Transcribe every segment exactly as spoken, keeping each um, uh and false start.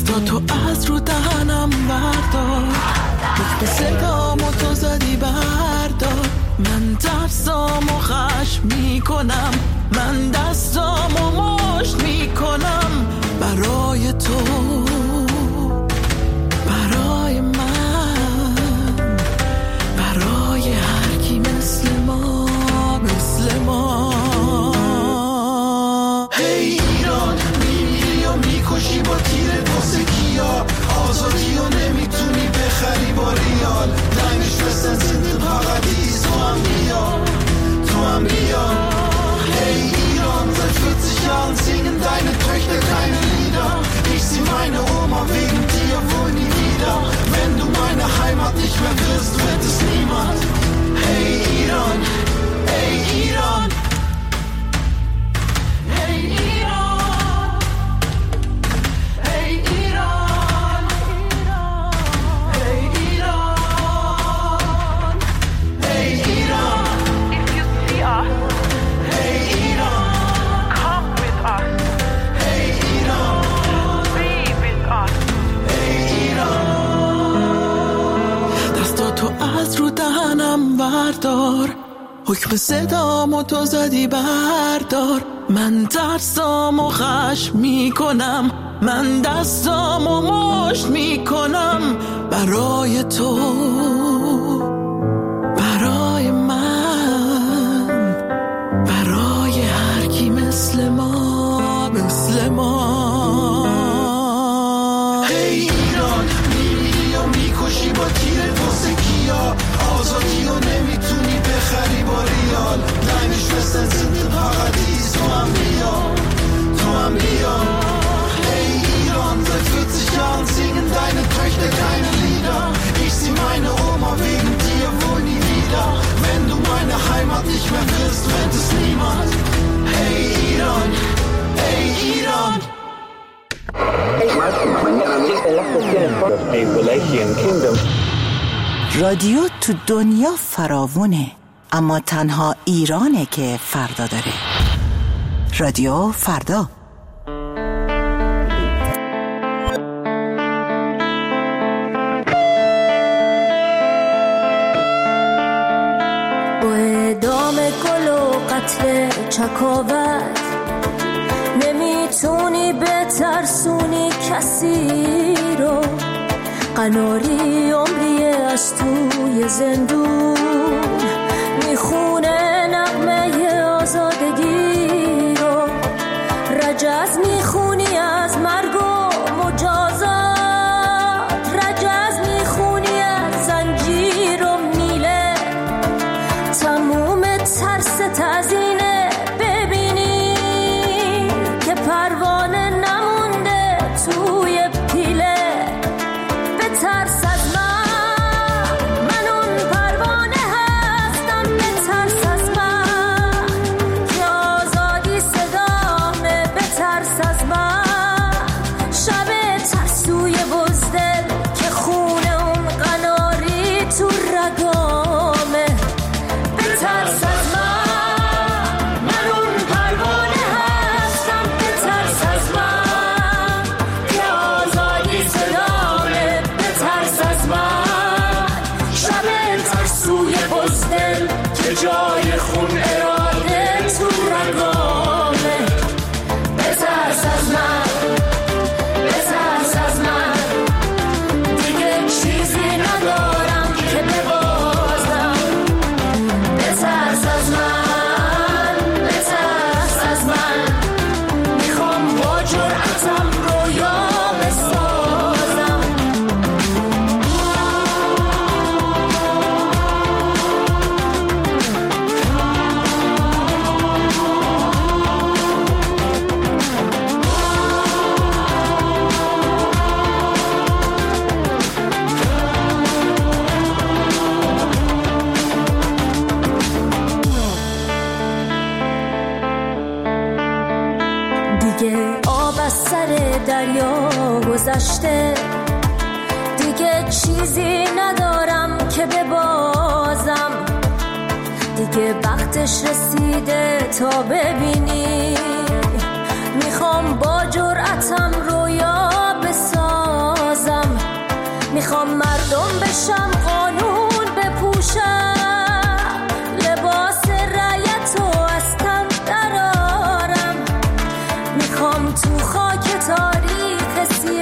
دستاتو از رو دهنم بردار، به صدامو تو زدی بردار. من ترسامو خشم میکنم، من دستامو مشت میکنم برای تو، برای من، برای هر کی مثل ما، مثل ما. هی ایران، میمیری و میکشی با تیرت واسه کیا، آزادی و نمیتونی بخری با ریال. Deine Schwestern sind im Paradies, تو هم بیا، تو هم بیا. Hey Iran, seit vierzig Jahren singen deine Töchter keine Lieder. Ich sieh meine Oma wegen dir wohl nie wieder. Wenn du meine Heimat nicht mehr wirst, wird es niemand. Hey Iran, hey Iran, hey Iran, hey Iran, hey Iran, hey Iran. If you see us, hey Iran, come with us. hey Iran, Be with us. hey Iran. دستاتو از رو دهنم بردار، حکم صدامو تو زدی بردار. من ترسامو خشم میکنم، من دستامو مشت میکنم برای تو، برای من، برای هر کی مثل ما، مثل ما. هی ایران، میمیری و میکشی با تیرت واسه کیا، آزادی و نمیتونی بخری با ریال. Deine Schwestern sind im Paradies, تو هم بیا، تو هم بیا. Hey Iran, seit vierzig Jahren singen deine Töchter keine Lieder. Ich sieh meine Oma wegen dir wohl nie wieder. Wenn du meine Heimat nicht mehr wirst, wird es niemand. Hey Iran, hey Iran. رادیو تو دنیا فراوونه، اما تنها ایرانه که فردا داره. رادیو فردا. با اعدام گل و قتل چکاوت نمیتونی بترسونی کسی رو. قناری عمری از توی زندون میخونه نغمه آزادگی رو. رجز میخونی از مرگ و مجازات، رجز میخونی از زنجیر و میله. تموم ترس تزینه ببینی که پروانه نمونده توی پیله. بترس از من، من اون پروانه هستم. بترس از من که آزادی صدامه. بترس از من، شب ترسوی بزدل که خونه اون قناری تو رگامه. بترس از من، من اون پروانه هستم. بترس از من که آزادی صدامه. بترس از من، شب ترسوی بزدل که جای خون اراده تو رگامه. بترس از من، بترس از من، دیگه چیزی ندارم که ببازم. بترس از من، بترس از من، میخوام با جرأتم رویا بسازم. دیگه آب از سر دریا گذشته، دیگه چیزی ندارم که ببازم. دیگه وقتش رسیده تا ببینی، میخوام با جرأتم رویا بسازم. تو خاک تاریخ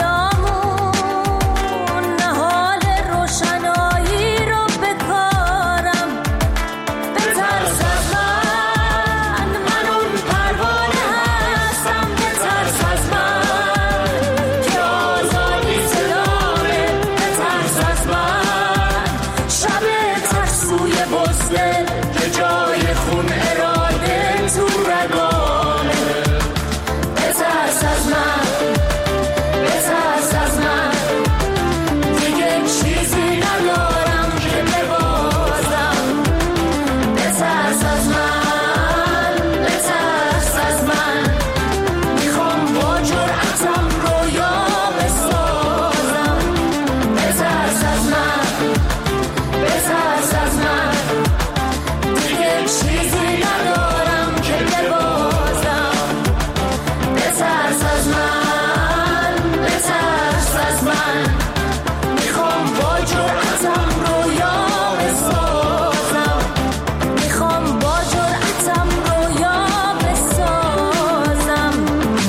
سیامون حال روشنایی رو بکارم. به ترس از من، من اون پروانه هستم. به ترس از من که آزادی صدامه. به ترس از من شب ترسوی بزده که جای خون اراده تو رگامه. به ترس از من، به ترس از من دیگه چیزی ندارم که ببازم. به ترس از من، به ترس از من میخوام با جرأتم رویا بسازم. به ترس از من، به ترس از من دیگه چیزی ندارم که ببازم. به ترس از من، به ترس از من میخوام با جرأتم رویا بسازم. میخوام با جرأتم رویا بسازم.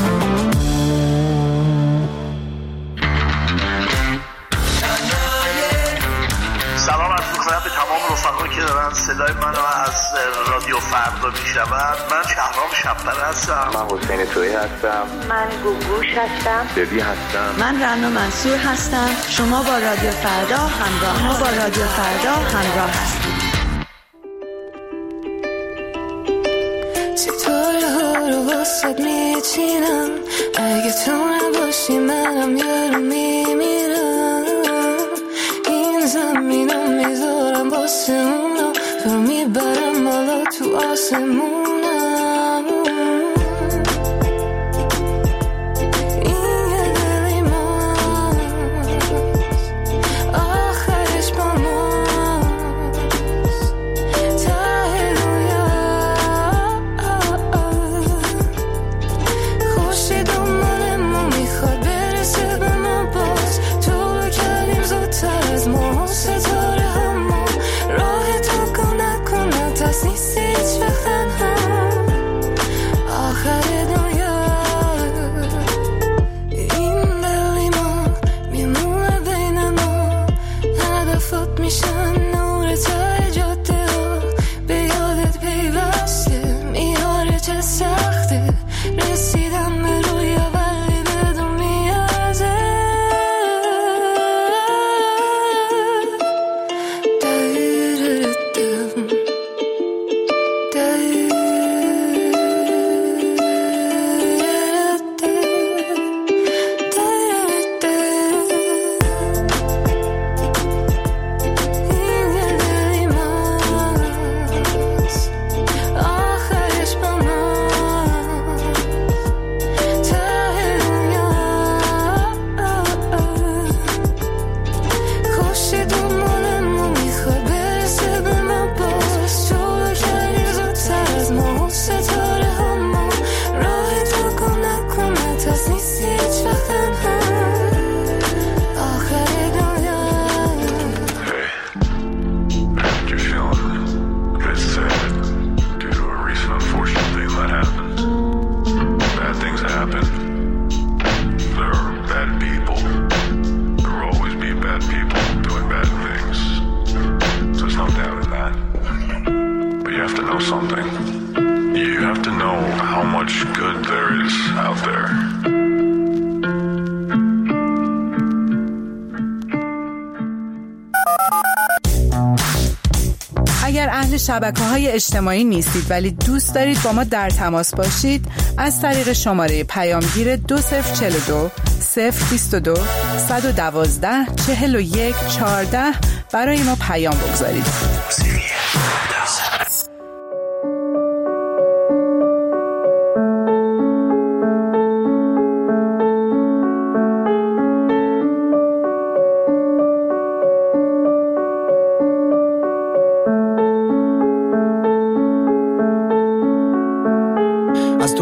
سلام عرض می‌کنم به تمام رفقایی که دارن صدای منو از رادیو فردا میشنون. من شهرام شب‌پره هستم. من حسین تویی هستم. من گوگوش هستم. ببی هستم. من رنا منصور هستم. شما با رادیو فردا همراه ما با رادیو فردا همراه هستید. ستاره ها رو واسد میچینم. اگه تو نباشی منم یارو میمیرم. این زمینم میذارم واسه اونا. تو رو میبرم بالا تو آسمونم. این یه دلی ماست، آخرش با ماست. ته رویا خوشی دنبالمون میخواد برسه به ما باز. تو رو کردیم زودتر از ما ستاره همون. راه تو کن نکن نترس نیستی هیچ وقت تنها. آخر دنیا این دلی ما میمونه بین ما. هدفات میشن نور ته جاده ها. به یادت پیوسته میاره چه سخته رسیدم به رویا ولی بدون میازه. دایرتم آخرش با خوشی دنبالمون میخواد برسه به ما باز. تو رو کردیم زودتر از ما ستاره همون. راه تو کن نکن نترس نیستی هیچ وقت تنها. آخر دنیا How you feeling? A bit sad due to a recent unfortunate thing that happened. Bad things happen. There are bad people. There will always be bad people doing bad things. There's no doubt in that. But you have to know something. You have to know how much good there is out there. اگر اهل شبکه‌های اجتماعی نیستید ولی دوست دارید با ما در تماس باشید، از طریق شماره پیامگیر دو صفر چهل و دو صفر بیست و دو صد و دوازده چهل و یک چهارده برای ما پیام بگذارید. از تو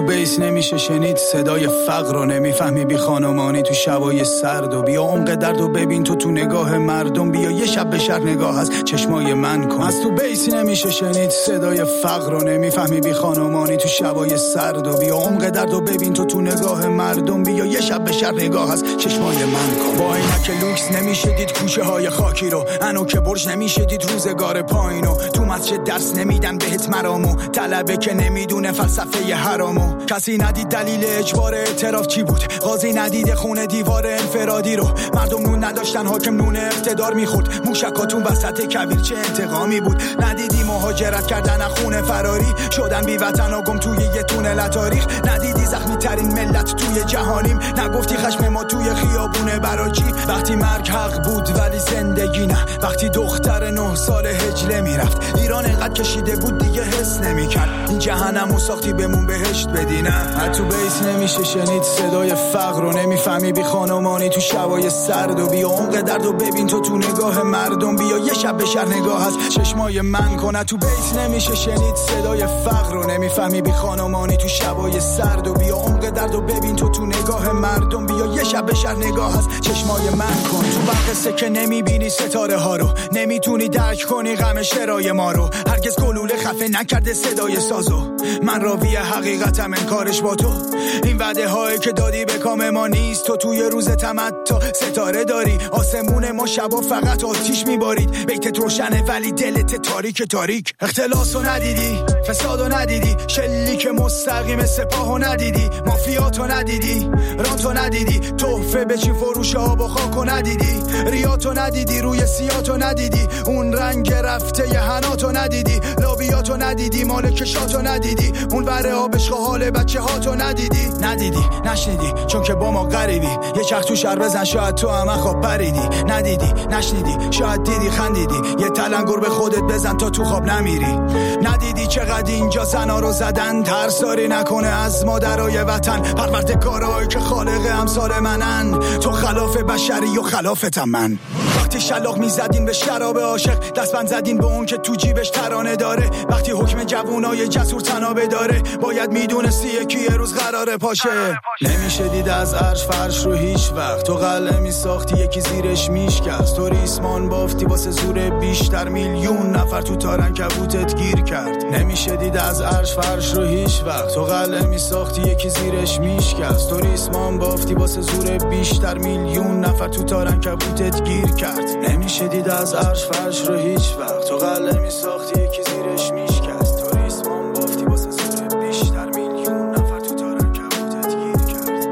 بیس نمیشه شنید صدای فقر رو، نمیفهمی بی خانمانی تو شبای سرد. و بیا عمق درد و ببین تو تو نگاه مردم، بیا یه شب به شهر نگاه از چشمای من کن. از تو بیس نمیشه شنید صدای فقر رو، نمیفهمی بی خانمانی تو شبای سرد. و بیا عمق درد و ببین تو تو نگاه مردم، بیا یه شب به شهر نگاه از چشمای من کن. با اینکه لوکس نمیشه دید کوچه های خاکی رو، انو که برج نمیشه دید روزگار پایینو. تو مسجد درس نمیدن بهت مرامو، طلبه که نمیدونه فلسفه حرامو. کسی ندید دلیل اجبار اعتراف چی بود، قاضی ندید خونه دیوار انفرادی رو. مردم نون نداشتن حاکم نون اقتدار میخورد، موشکاتون وسط کویر چه انتقامی بود. ندیدی مهاجرت کردن از خونه فراری شدن بی وطن و گم توی یه تونل تاریخ. ندیدی زخمی ترین ملت توی جهانیم، نگفتی خشم ما توی خیابونه براجی. وقتی مرگ حق بود ولی زندگی نه، وقتی دختر نه سال هجله میرفت. ایران انقدر کشیده بود دیگه حس نمیکرد، این جهنمو ساختی بمون بهشت بدی نه. تو بیس نمیشه شنید صدای فقر رو، نمیفهمی بی خانمانی تو شبای سرد. و بیا عمق درد و ببین تو تو نگاه مردم، بیا یه شب به شهر نگاه از چشمای من کن. تو بیس نمیشه شنید صدای فقر رو، نمیفهمی بی خانمانی تو شبای سرد. و بیا عمق درد و ببین تو تو نگاه مردم، بیا یه شب به شهر نگاه از چشمای من کن. تو وقت که نمیبینی ستاره ها رو، نمیتونی درک کنی غم شرای ما رو. هرگز گلوله خفه نکرده صدای سازو، من راوی حقیقتم انکارش با تو. این وعده هایی که دادی به کام ما نیست، تو توی روز تمتا ستاره داری. آسمون ما شبا فقط آتیش میبارید، بیتت روشنه ولی دلت تاریک تاریک. اختلاسو ندیدی، فسادو ندیدی، شلیک مستقیم سپاهو ندیدی، مافیاتو ندیدی، رانتو ندیدی، تحفه به چی فروش آب و خاکو ندیدی، ریاتو ندیدی، روی سیاتو ندیدی، اون رنگ رفته ی حناتو ندیدی، لابیاتو ندیدی، مال کشاتو ندیدی، اون بره آبشق حال بچه هاتو ندیدی. ندیدی نشنیدی چون که با ما غریبی، یه چرخ تو شهر بزن شاید تو هم خواب پریدی. ندیدی نشنیدی شاید دیدی خندیدی، یه تلنگر به خودت بزن تا تو خواب نمیری. ندیدی چقدر اینجا زنا رو زدن، ترساری نکنه از مادرای وطن، پروردگارایی که خالق امثال منن. تو خلاف بشری و خلافتم من. وقتی شلاق میزدین به شراب عاشق، دستبند زدین به اون که تو جیبش ترانه داره. وقتی حکم جوونای جسور تنابه داره، باید میدونستی یکی یه روز قراره پاشه. نمیشه دید از عرش فرش رو هیچ وقت، تو قلعه میساختی یکی زیرش میشکست. تو ریسمان بافتی واسه زور بیشتر، میلیون نفر تو تارن کبوتت گیر کرد. نمیشه دید از عرش فرش رو هیچ وقت، تو قلعه میساختی یکی زیرش میشکست. تو ریسمان بافتی واسه زور بیشتر، میلیون نفر تو تارن کبوتت گیر کرد. نمیشه دید از عرش فرش رو هیچ وقت، تو قلعه میساختی یکی زیرش میشکست. تو ریسمان بافتی واسه زور بیشتر، میلیون نفر تو تارن کبوتت گیر کرد.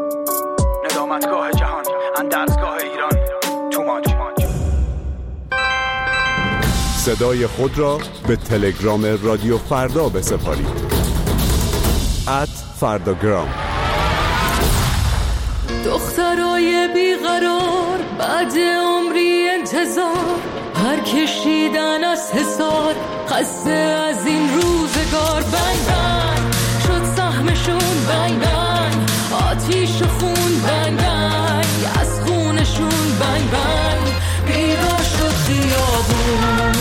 ندامتگاه جهان، اندرزگاه ایران، توماج. صدای خود را به تلگرام رادیو فردا بسپارید. ات فرداگرام. دخترای بیقرار بعد عمری انتظار، هر کشیدن از حصار، خسته از این روزگار. بنگ بنگ شد سهمشون، بنگ بنگ آتیش و خون، بنگ بنگ از خونشون، بنگ بنگ بیدار شد خیابون.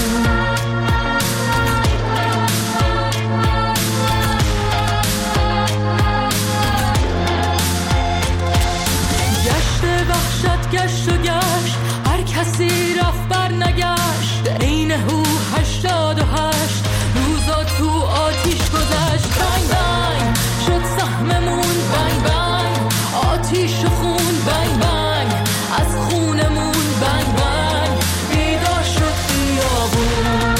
گشت و گشت هر کسی رفت بر نگشت، عین هو هشتاد و هشت روزا تو آتیش گذشت. بنگ بنگ شد سهممون، بنگ بنگ آتیش و خون، بنگ بنگ از خونمون، بنگ بنگ بیدار شد خیابون.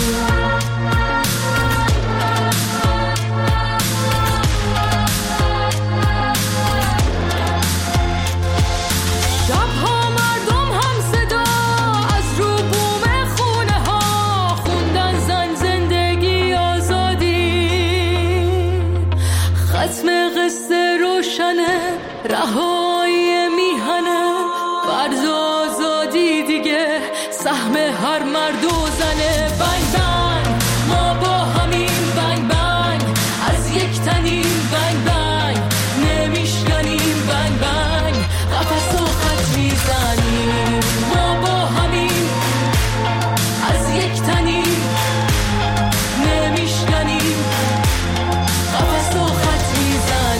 رهایی میهنه فرض آزادی دیگه، سهم هر مرد و زنه. بنگ بنگ ما با همین، بنگ بنگ از یک تنیم، بنگ بنگ نمیشکنیم، بنگ بنگ قفص و خط میزنیم. ما با همین از یک تنیم، نمیشکنیم قفص و خط میزنیم.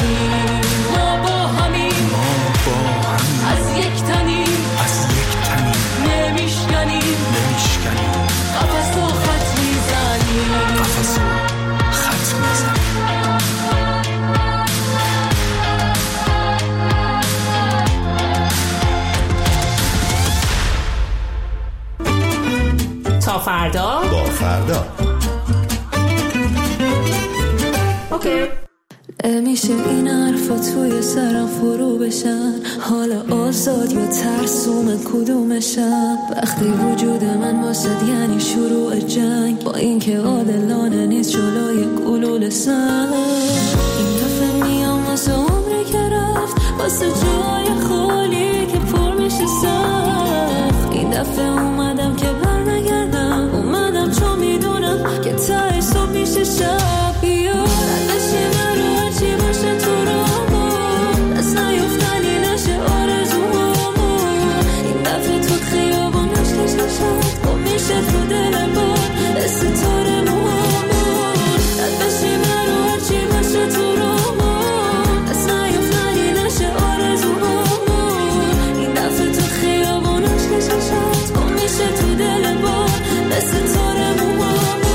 فردا. اوکی. میشه این حرفا توی سرم فرو بشن، حالا آزاد یا ترسوم کدومشم؟ وقتی وجود من واسد یعنی شروع جنگ، با اینکه عادلانه نیست جلوی گلوله سن. این دفعه میام واسه عمری که رفت، واسه جای خالی که پر میشه سخت. این دفعه اومدم که بر نگردم، اومدم چون میدونم که تای صبح میشه شب. بیار ازشی من رو هرچی باشه تو رامون، دست نیفتنی نشه آرزوهامون. این دفعه تو خیابون نشکش نشد، گم میشه تو دل بار استتاره موهامون. ازشی من رو هرچی باشه تو رامون، دست نیفتنی نشه آرزوهامون. این دفعه تو خیابون نشکش نشد، گم میشه تو دل بار استتاره موهامون.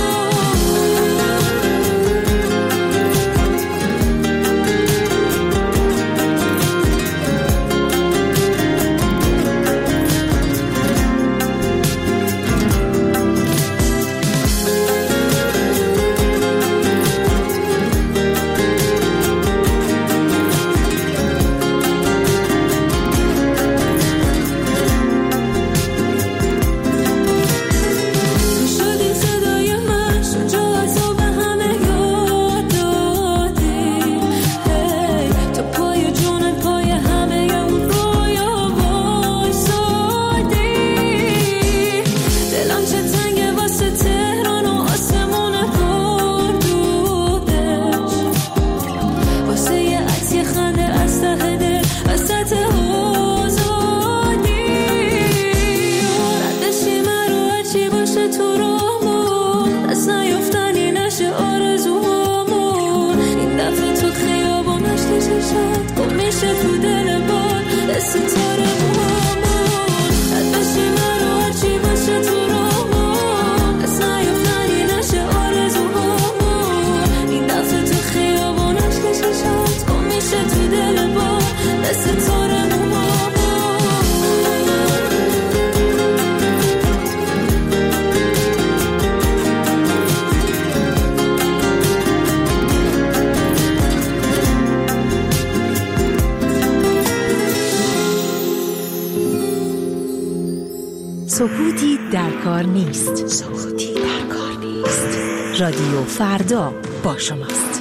سکوتی در کار نیست. سکوتی در کار نیست. رادیو فردا با شماست.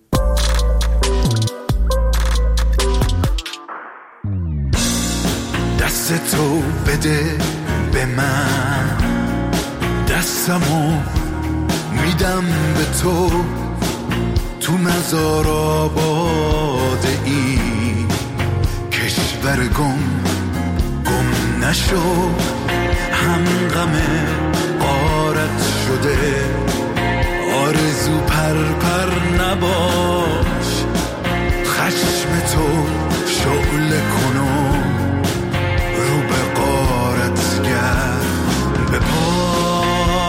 دست تو بده به من، دستمو میدم به تو. تو مزار آباد این کشور گم گم نشو. هم غم غارت شده، آرزو پر پر نباش. خشم تو شعله کنو، رو به غارت گرد به پاش.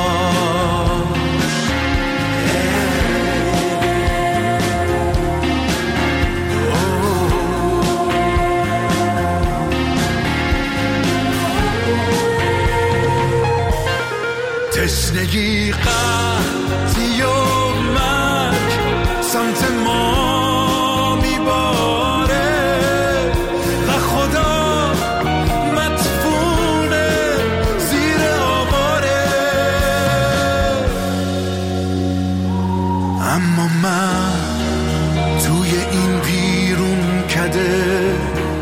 تشنگی قحطی و مرگ سمت ما میباره و خدا مدفونه زیر آواره. اما من توی این بیرون کده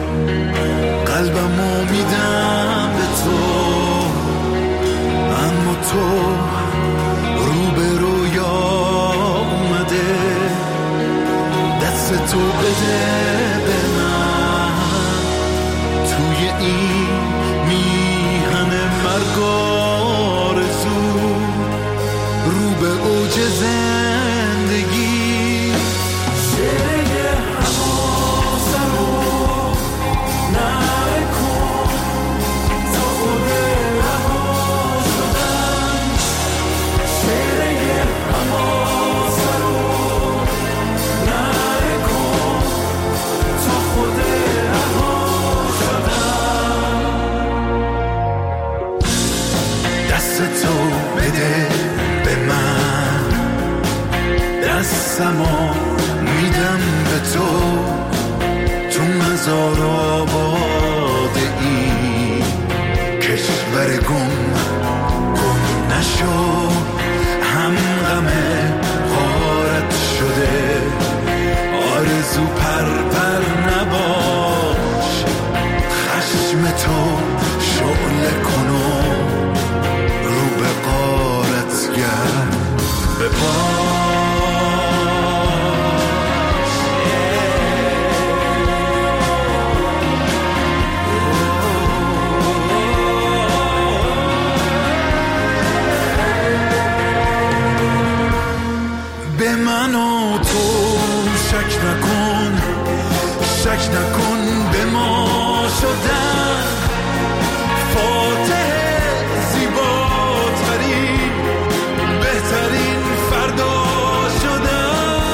قلبمو میدم به تو. اما تو رو به رویا اومده، دست تو بده به من. توی این میهن مرگ آرزو، رو به اوج زندگی. شعله حماسه رو آزار و آباده ای کشور گم گم نشو هم غمه غارت شده آرزو پر پر نباش خشم تو شعله کنو رو به غارت گرد به پاس به من و تو شک نکن شک نکن به ما شدن فاتح زیباترین بهترین فردا شدن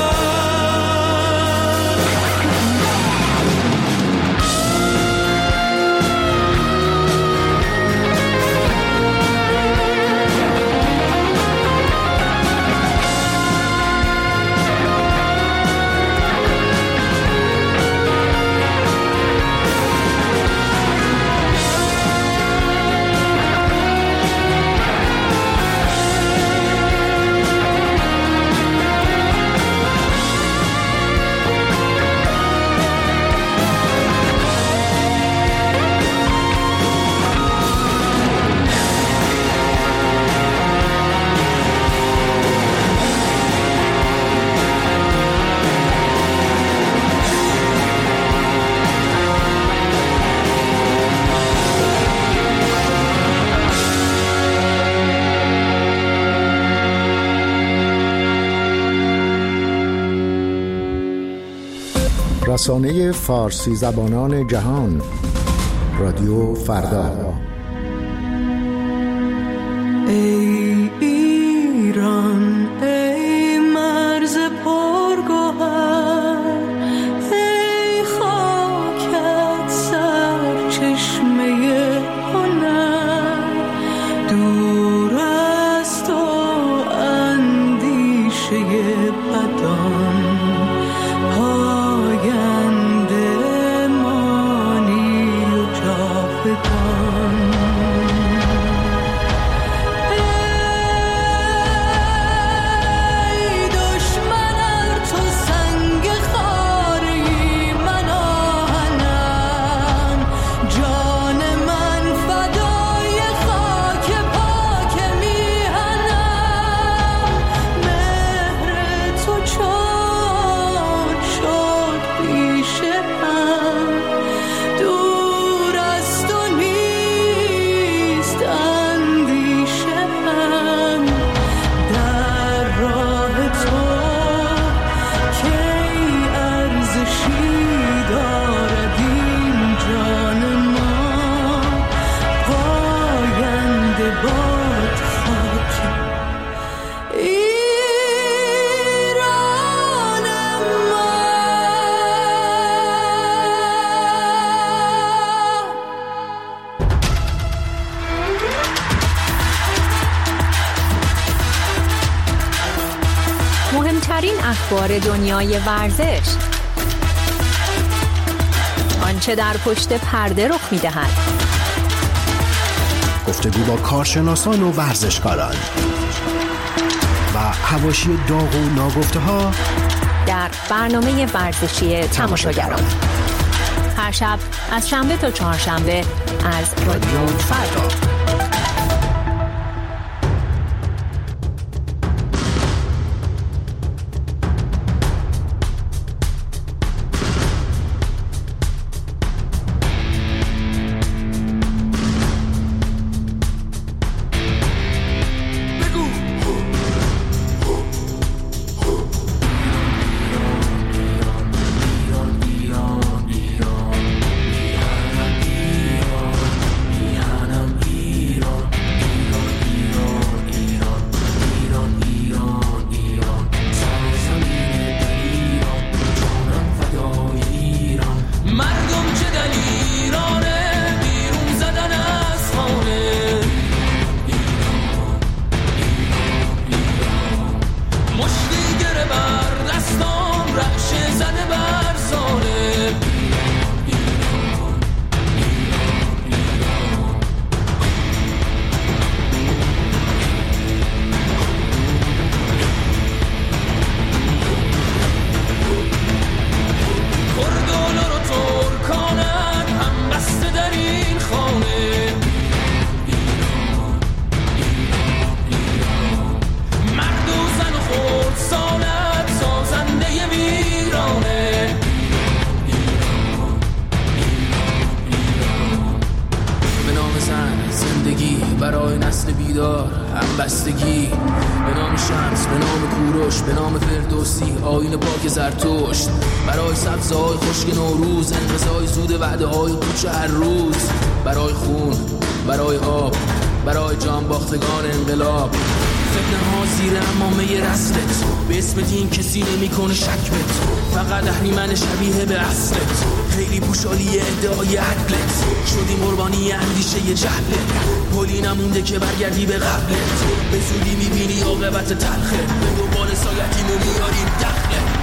رسانه فارسی زبانان جهان رادیو فردا. ای ایران ای مرز پرگوهر ای خاکت سرچشمه هنر دور از تو اندیشه بدان پاینده مانی و جاودان مهمترین اخبار دنیای ورزش، آنچه در پشت پرده رخ می‌دهد، گفتگو با کارشناسان و ورزشکاران و حواشی داغ و ناگفته‌ها در برنامه ورزشی تماشاگران هر شب از شنبه تا چهارشنبه از رادیو فردا. پایدار، همبستگی، به نام شمس، به نام کوروش، به نام فردوسی، آیین پاک زرتشت، برای سبزهای خشک نوروز، انقضای زود وعده های کوچه هر روز، برای خون، برای آب، برای جان باختگان انقلاب، فتنه ها زیر امامه رسلت، به اسم دین کسی نمی کنه شک بت، فقط اهریمن شبیه به اصلت، خیلی پوشالی ادعای عدلت، شدیم قربانی اندیشه جهلت، پلی نمونده که برگردی به قبلت، به زودی میبینی عاقبت تلخه، به دوباره سایتیمو میاریم دخلت.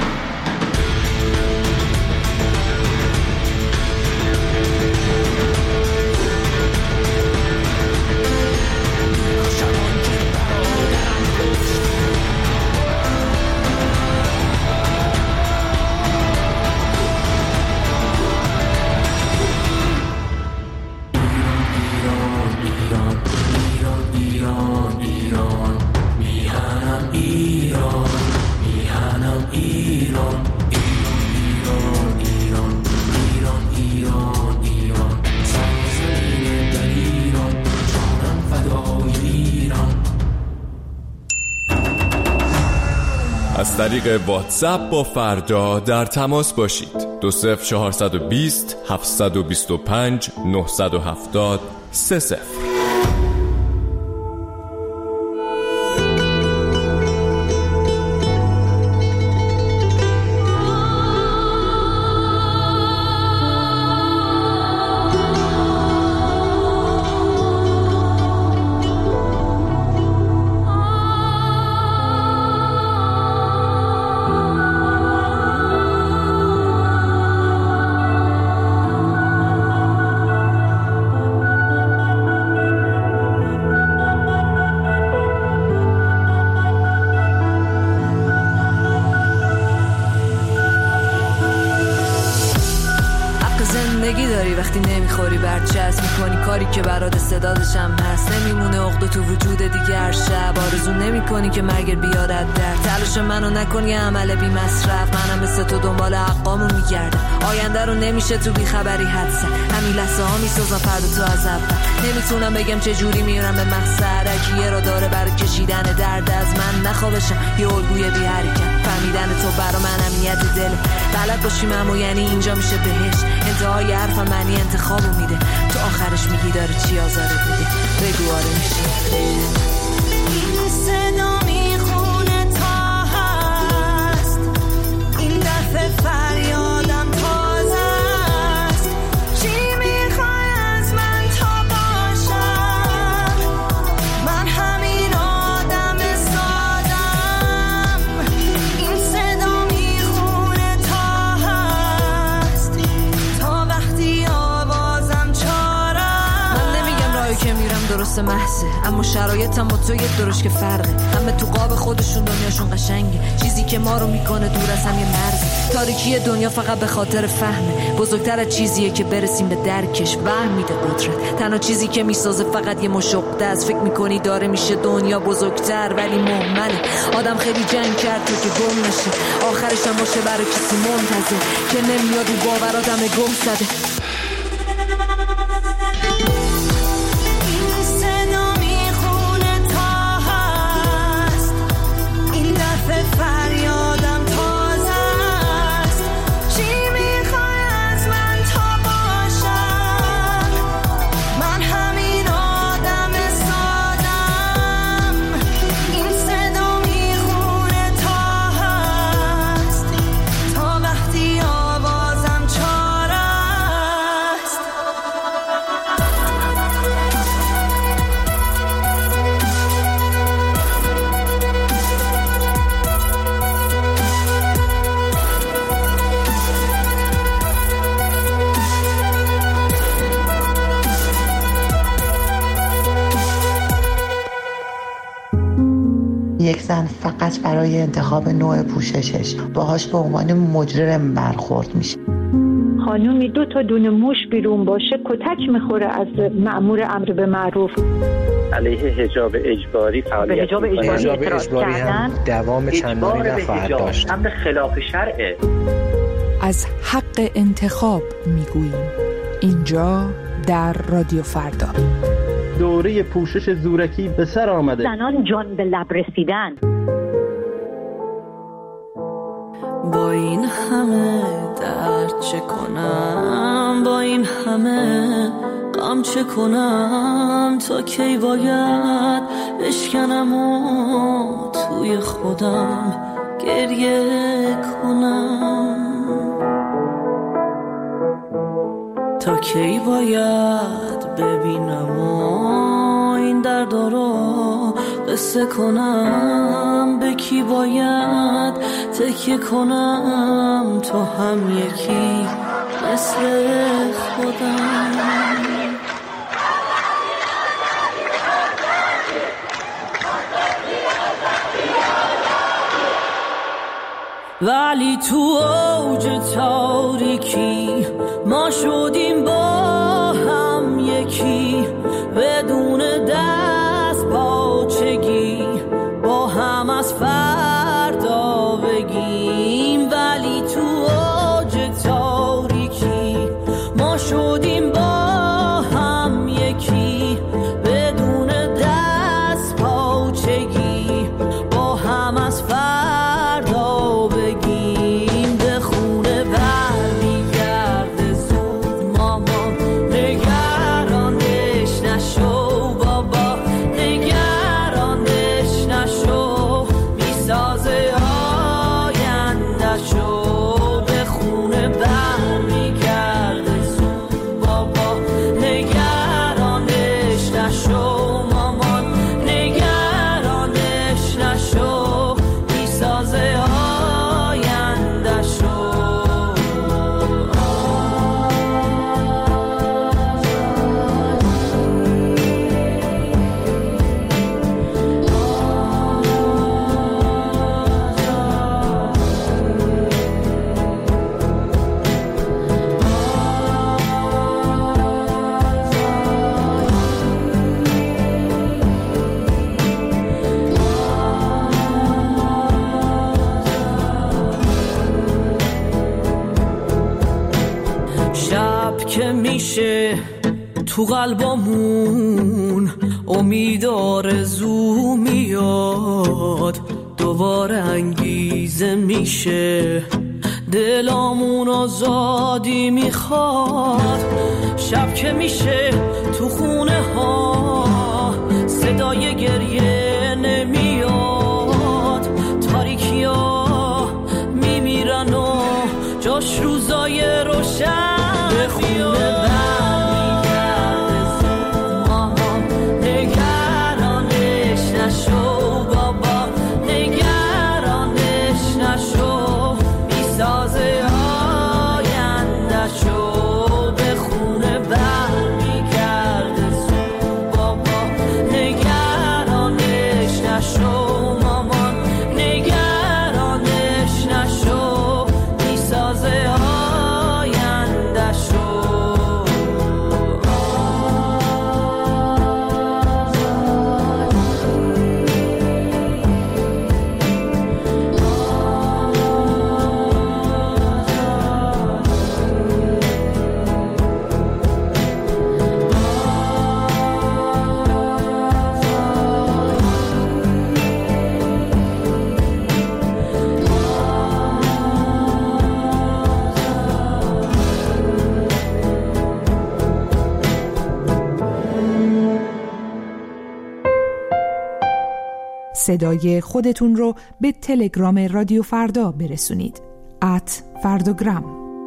از طریق واتساپ با فردا در تماس باشید. دو صفر چهارصد و بیست هفتصد و بیست و پنج نهصد و هفتاد سه صفر. وقتی نمیخوری برچسب میکنی کاری که برات استعدادشم هست، نمیمونه عقده تو وجود دیگر شب، آرزو نمیکنی که مرگ بیارد در تلاش منو نکنی عمل بی مصرف، منم مثل تو دنبال حقامو میگردم، آینده رو نمیشه تو بیخبری حدس، همین لحظه ها میسازم فردا تو از اول، نمیتونم بگم چه جوری میرم به مقصد، کیه را داره برای کشیدن درد از من نخوابشم یه الگوی بی حرکت، فهمیدن تو برا من امنیت دل، بلد باشیم اما یعنی اینجا میشه بهش، انتهای حرف معنی انتخابو میده، تو آخرش میگی داره چی آزارت میده، بگو آره میشه. این صدا میخونه تا هست، این دفعه فریادم تازه است، چی میخوای از من تا باشم، من همین آدم سادم، این صدا میخونه تا هست، تا وقتی آوازم چارم، من نمیگم راهی که میرم درست محضه، اما شرایطم با تو یه درش که فرقه، همه تو قاب خودشون دنیاشون قشنگه، چیزی که ما رو میکنه دور از هم یه مرز، تاریکی دنیا فقط به خاطر فهمه، بزرگتر از چیزیه که برسیم به درکش، وهم میده قدرت، تنها چیزی که میسازه فقط یه مشقده از، فکر میکنی داره میشه دنیا بزرگتر ولی مهمله، آدم خیلی جنگ کرد تو که گم نشه، آخرش هم باشه برای کسی منتظر که نمیاد و باور آدم گم زده. فریادم تازه است، چی میخوای از من تا باشم، من همین آدم سادم، این صدا میخونه تا هست، تا وقتی آوازم چاره است. یک زن فقط برای انتخاب نوع پوششش باهاش به عنوان مجرم برخورد میشه. خانومی دو تا دونه موش بیرون باشه کتک میخوره از مأمور امر به معروف. علیه حجاب اجباری فعالیت حجاب اجباری, حجاب اجباری هم دوام چندانی نخواهد داشت. امر خلاف شرعه. از حق انتخاب میگوییم اینجا در رادیو فردا. دوره پوشش زورکی به سر آمده. زنان جان به لب رسیدن. با این همه درد چه کنم، با این همه غم چه کنم، تا کی باید بشکنم و توی خودم گریه کنم، تا کی باید ببینم و این درد رو قصه کنم، به کی باید تکیه کنم تا هم یکی مثل خودم. ولی تو اوج تاریکی ما شدیم با هم یکی، بدون دست پاچگی با هم از فردا بگیم. ولی تو اوج تاریکی ما شدیم با هم یکی، بدون دست پاچگی با هم از فردا بگیم. به خونه برمیگرده زود مامان، نگرانش نشو بابا، نگرانش نشو، میسازه آینده‌شو. به خونه برمیگرده زود بابا، نگرانش نشو مامان، نگرانش نشو، میسازه آینده‌شو. شب که میشه تو قلبمون امید آرزو میاد، دوباره انگیزه میشه دلامون آزادی میخواد. شب که میشه تو خونه ها صدای گریه نمیاد، تاریکی ها میمیرن و جاش روزای روشن. به خونه برمیگرده زود مامان، نگرانش نشو بابا، نگرانش نشو، میسازه آینده‌شو. به خونه برمیگرده زود بابا، نگرانش نشو مامان، نگرانش نشو، میسازه آینده‌شو. صدای خودتون رو به تلگرام رادیو فردا برسونید. ات فرداگرام.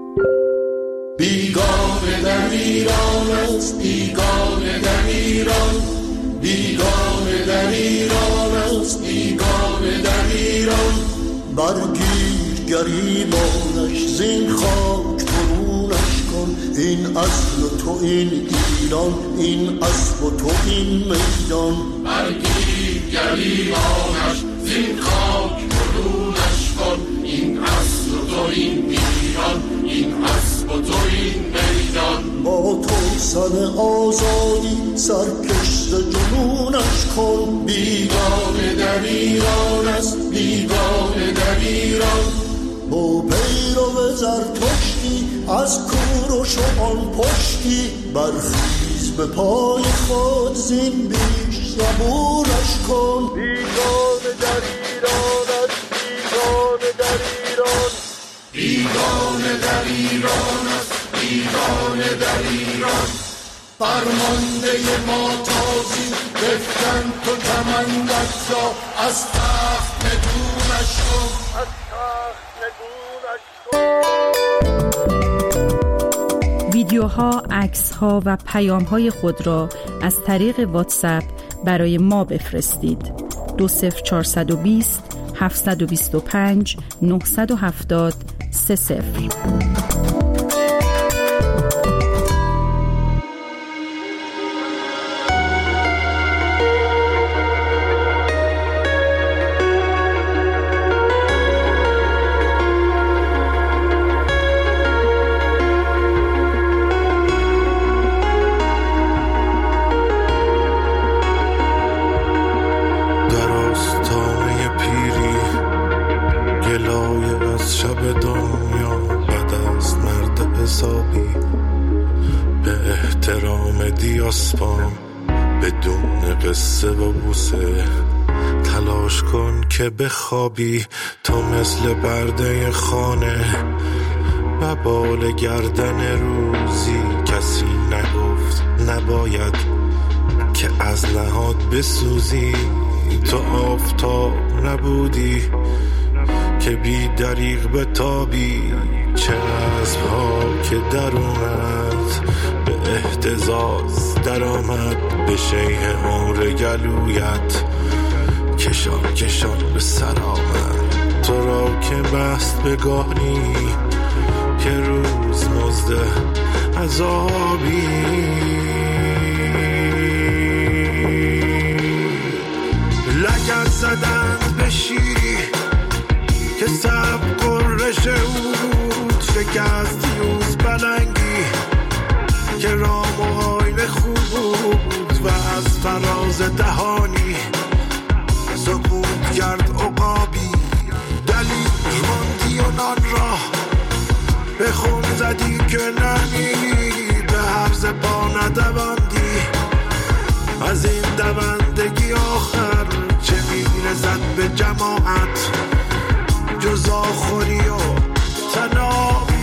بیگانه در ایران است، بیگانه در ایران، بیگانه در ایران است، بیگانه در ایران. برگیر گریبانش زین خاک برونش کن، این اصل تو این ایران، این اصل تو این میدان. برگیر گریبانش زین خاک برونش کن، این اصل تو این ایران، این اصل تو این میدان. با تو سن آزادی سرکشت جنونش کن، بیگانه در ایران است، بیگانه در ایران. با پیرو زرتشتی از کوروش و آن پشتی برخیز به پای خود زین بیش زبونش کن. بیگانه در ایران است، بیگانه در ایران، بیگانه در ایران است، بیگانه در ایران. فرمانده ما تازی بفکن تو کمندت را از تخت نگونش کن، از تخت نگونش کن. ویدیوها، عکس‌ها و پیام‌های خود را از طریق واتساپ برای ما بفرستید. دو صفر چهارصد و بیست هفتصد و بیست و پنج نهصد و هفتاد سه صفر. بدون قصه و بوسه تلاش کن که بخوابی تو مثل برده خانه و بال گردن روزی. کسی نگفت نباید که از نهاد بسوزی، تو آفتاب نبودی که بی دریغ بتابی. چه اسب‌ها که درونت به اهتزاز در آمد، به شیء عمر گلویت کشان کشان به سر آمد. تو را که بست بگاهی که روز مزده عذابی، لگد زدند به شیری که سب قرش بود، شکست یوز بلنگی که رام و آین خوب بود و از فراز دهانی سکوت کرد عقابی. دلیل ماندی و نان را به خون زدی که نمی به حرز پا ندواندی. از این دوندگی آخر چه میرزد به جماعت جز آخوری و تنابی.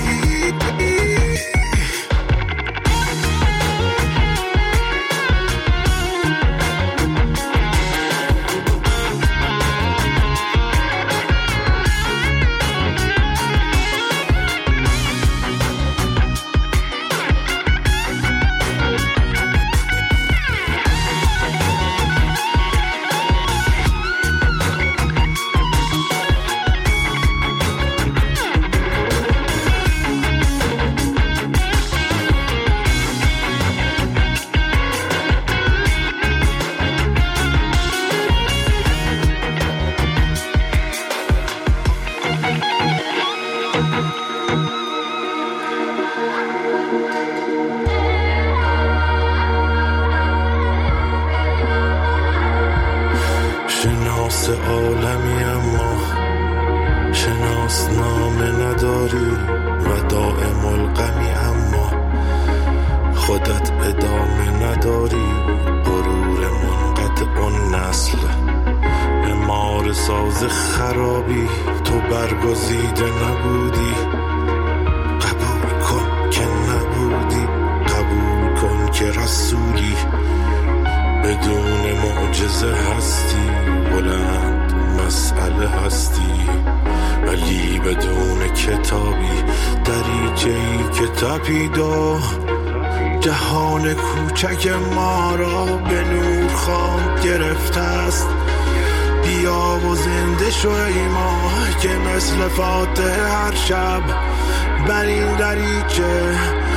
شناس عالمی اما شناس نامه نداری و دائم الغمی اما خودت ادامه نداری. غرور منقطع اون نسل مار ساز خرابی، تو برگزیده نبودی. قبول کن که نبودی، قبول کن که رسولی بدون معجزه هستی. بلند مسئله هستی ولی بدون کتابی. دریچه‌ای که تپیدا جهان کوچک ما را به نور خواند گرفته است. بیا و زنده شو ای ما که مثل فاتح هر شب بر این دریچه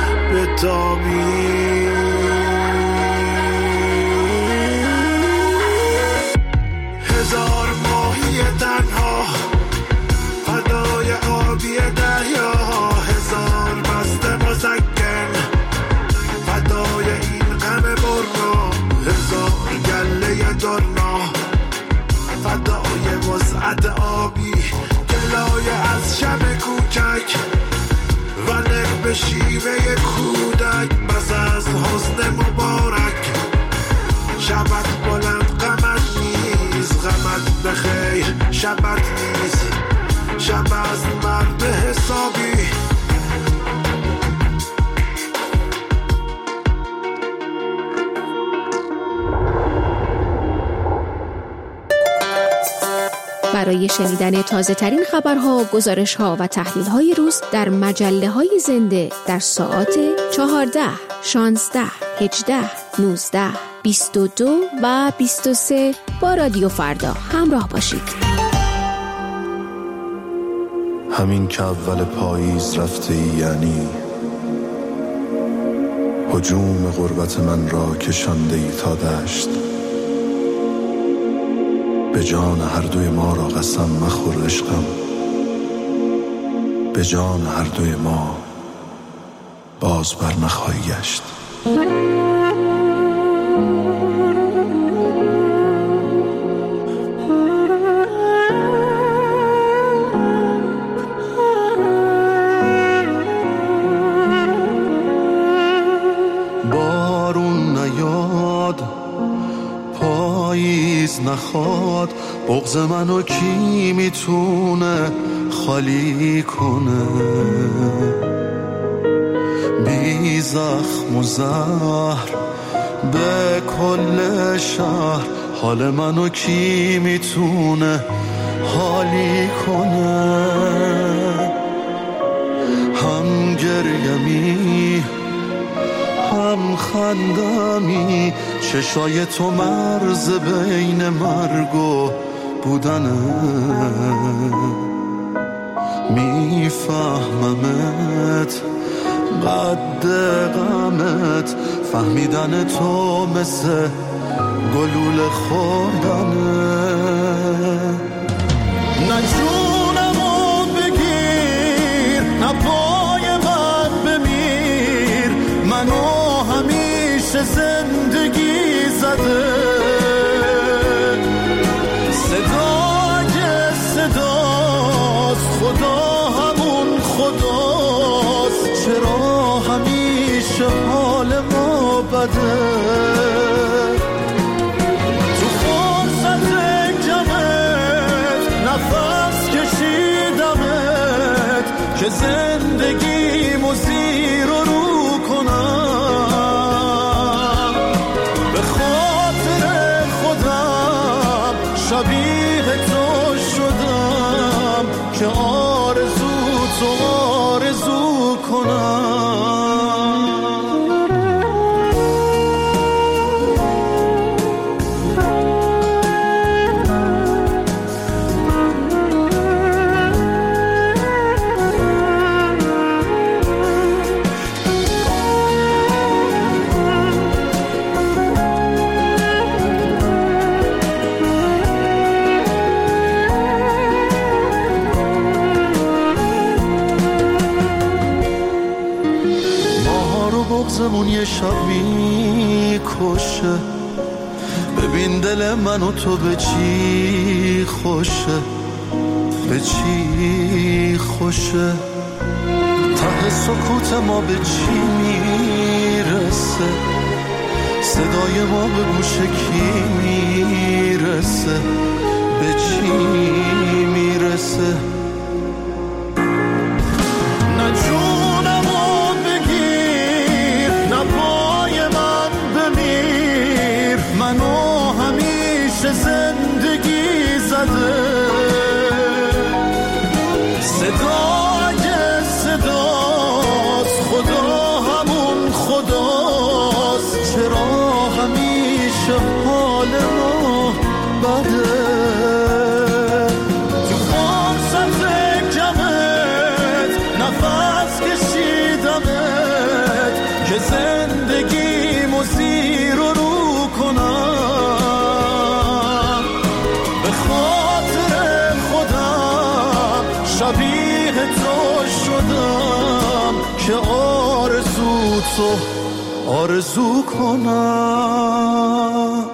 بتابی. هزار ماهی تنها فدای آبی دریا، هزار بسته مسکن فدای این غم برنا، هزار گله درنا فدای وسعت آبی. گلایه از شب کوچک و نقب به شیوه کودک بس از حسن مبارک شبت بلند غمت نیست غمت بخیر شبت نیست شب از مرد حسابی برای شنیدن تازه ترین خبرها، گزارشها و تحلیل های روز در مجله های زنده در ساعات چهارده، شانزده، هجده، نوزده، بیست و دو و بیست و سه با رادیو فردا همراه باشید. همین که اول پاییز رفته ای یعنی هجوم غربت من را کشانده ای تا دشت. به جان هر دوی ما را قسم مخور عشقم، به جان هر دوی ما باز بر نخواهی گشت. بارون نیاد پاییز نخواد، بغض منو کی میتونه خالی کنه؟ بی زخم و زهر به کل شهر حال منو کی میتونه حالی کنه؟ هم گریمی هم خندمی، چشای تو مرز بین مرگ و بودنه. میفهممت قد غمت، فهمیدن تو مثل گلوله خوردنه. نه جونمو بگیر نه پای من بمیر، منو همیشه زندگی زده. صدا که صداست، خدا همون خداست، چرا همیشه حال ما بده؟ تو فرصت کمت نفس کشیدمت که زندگیمو زیر و رو کنم. به خاطر خودم شبیه تو شدم که آرزو تو آرزو کنم. بغضمون یه شب میکشه، ببین دل من و تو به چی خوشه، به چی خوشه. ته سکوت ما به چی میرسه، صدای ما به گوش کی میرسه، به چی میرسه. نه جونمو بگیر نه پای من بمیر، منو همیشه زندگی زده. صدا که صداست، خدا همون خداست، چرا همیشه حال ما بده؟ تو فرصت کمت نفس کشیدمت که زندگیمو زیر و رو کنم. به خاطر خودم شبیه تو شدم که آرزو تو آرزو کنم.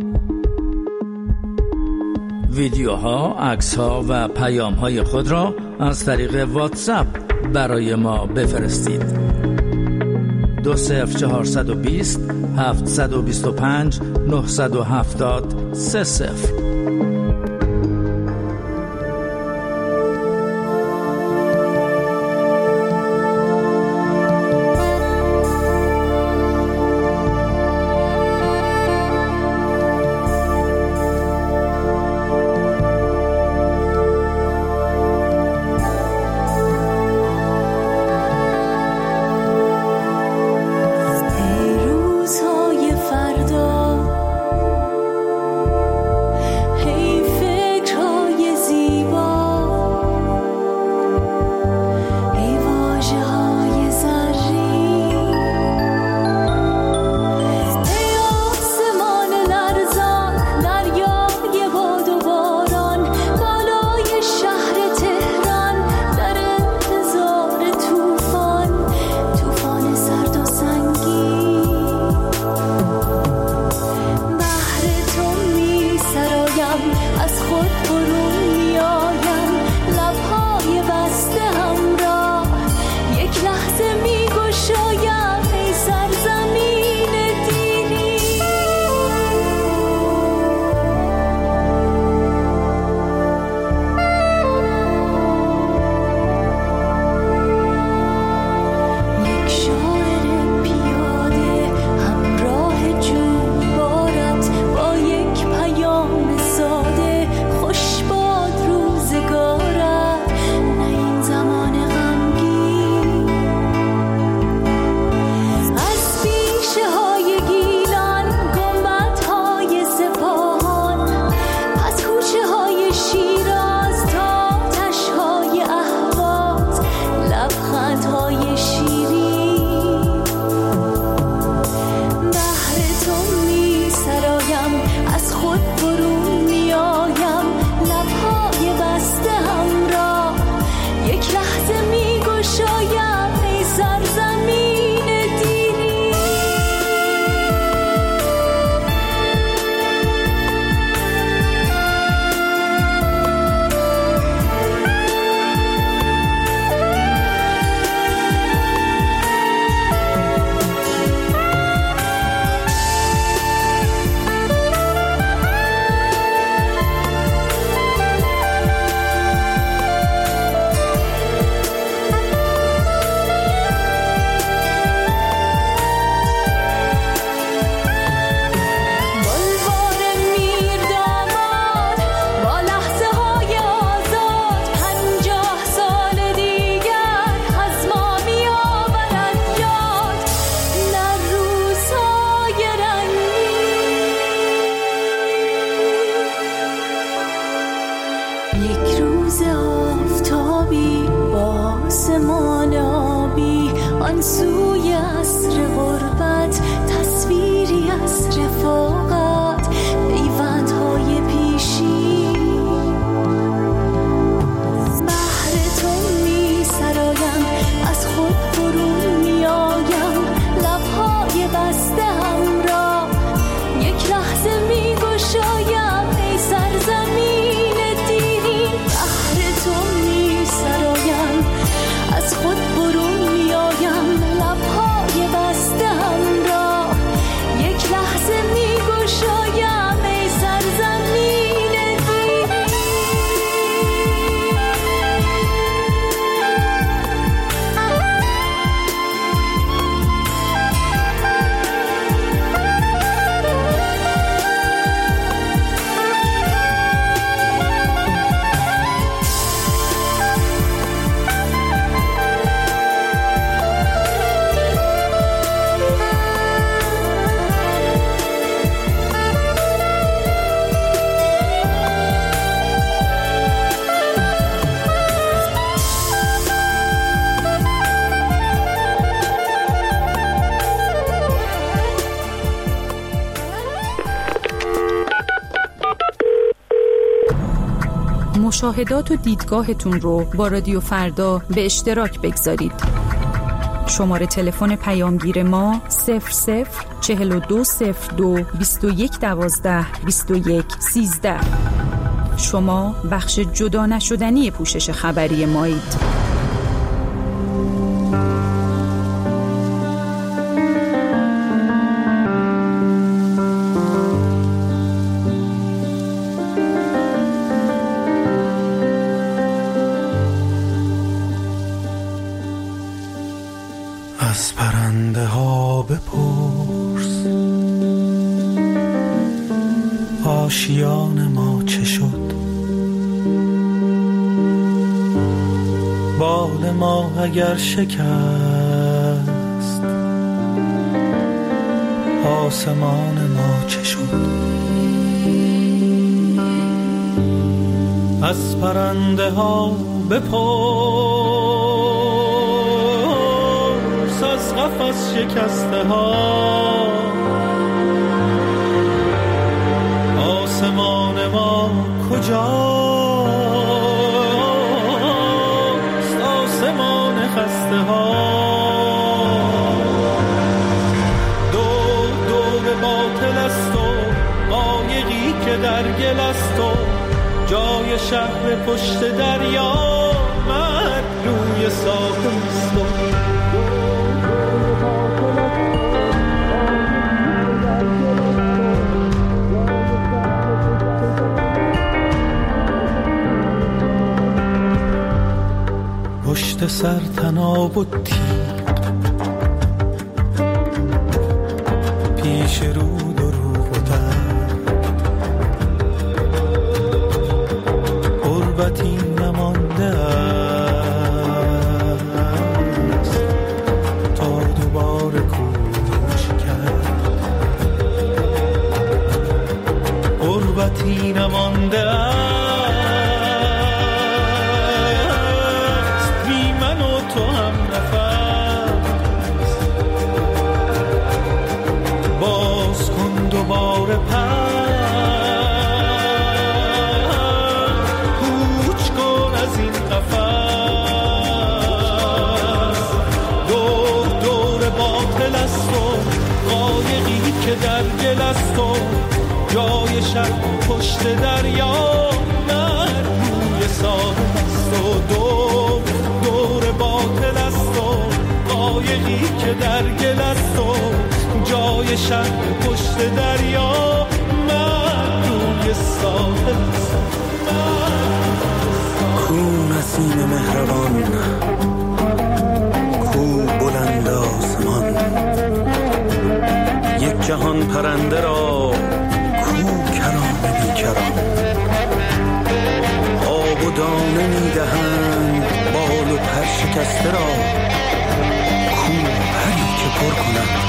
ویدیوها، عکس‌ها و پیام‌های خود را از طریق واتساپ برای ما بفرستید. دو صفر چهارصد و بیست هفتصد و بیست و پنج نهصد و هفتاد سه صفر. مشاهدات و دیدگاهتون رو با رادیو فردا به اشتراک بگذارید. شماره تلفن پیامگیر ما صفر صفر چهل و دو صفر دو بیست و یک دوازده بیست و یک سیزده. شما بخش جدا نشدنی پوشش خبری مایید. از پرنده ها بپرس آشیان ما چه شد، بال ما اگر شکست آسمان ما چه شد. از پرنده ها بپرس از قفس شکسته ها آسمان ما کجاست، آسمان خسته ها. دور دور باطل است و قایقی که در گل است و جای شهر پشت دریا من روی ساحل است و پشت سر تناب و تیغ پیش رود و روح و درد غربتی نمانده است تا دوباره کوچ کرد، غربتی نمانده است تو هم نفس. باز کن دوباره پر کوچ کن از این قفس. دور دور باطل است و قایقی که در گل است و جای شب پشت دریا من روی ساحل است و دور دور باطل است و قایقی که در گل است و جای شب پشت دریا من روی ساحل است. کو نسیم مهربان، کو بلند آسمان، یک جهان پرنده را کو کرام بیکران. آب و دانه میدهند بال و پر شکسته را کو پری که پر کند